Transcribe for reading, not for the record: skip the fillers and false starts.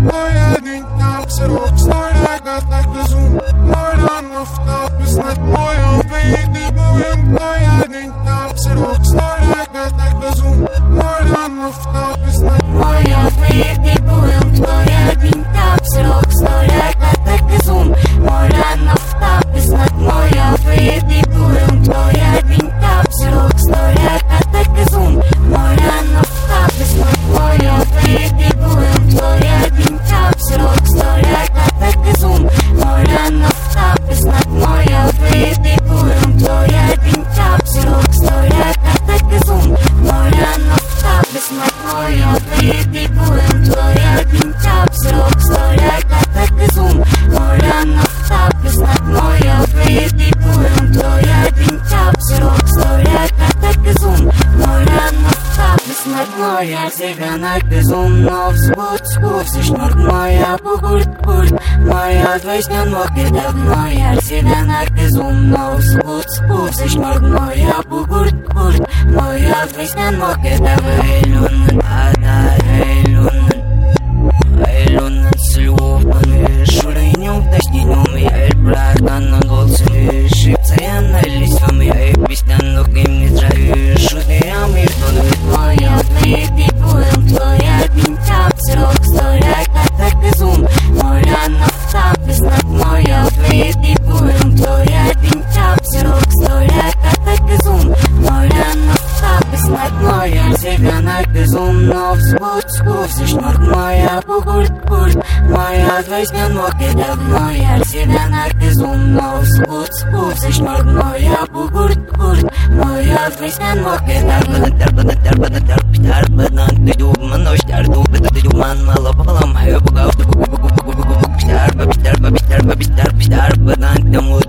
moja dynka wzrok starego tak rozum Morano w topie znać moją wyjdę byłem moja dynka wzrok starego tak rozum Morano w topie znać moja wyjdę byłem moja dynka wzrok starego tak rozum Morano w topie znać moja wyjdę byłem moja dynka wzrok starego tak rozum Morano w topie znać moja wyjdę byłem moja dynka wzrok starego tak rozum Morano w topie znać moja wyjdę byłem moja dynka wzrok starego tak rozum Morano w topie znać moja wyjdę byłem moja dynka wzrok starego tak rozum Morano w topie znać moja wyjdę byłem moja dynka wzrok starego tak rozum Morano w topie znać moja cyganak безумно взбуд скуси шнурк моя бугурт моя двойстен моки давно я cyganak безумно взбуд скуси шнурк моя бугурт моя двойстен моки давно Eylül'ün Eylül'ün слюбаны шуринюк дождинюм я эльбратан голцами шипцаян элисом я эбистан луким не траю шудеям иртон моя двойды буем твоя дынка взрок старого так безум Morano в топе знать моя двойды буем твоя дынка взрок старого так безум Morano в топе знать моя cyganak безумно взбуд скуси шнурк моя бугурт моя двойстен моки давно я cyganak безумно взбуд скуси шнурк моя бугурт моя двойстен моки давно Darbadan düdüğümün hoş derdu düdüğümün malapalım Hayır bu gavdı Darbadan düdüğümün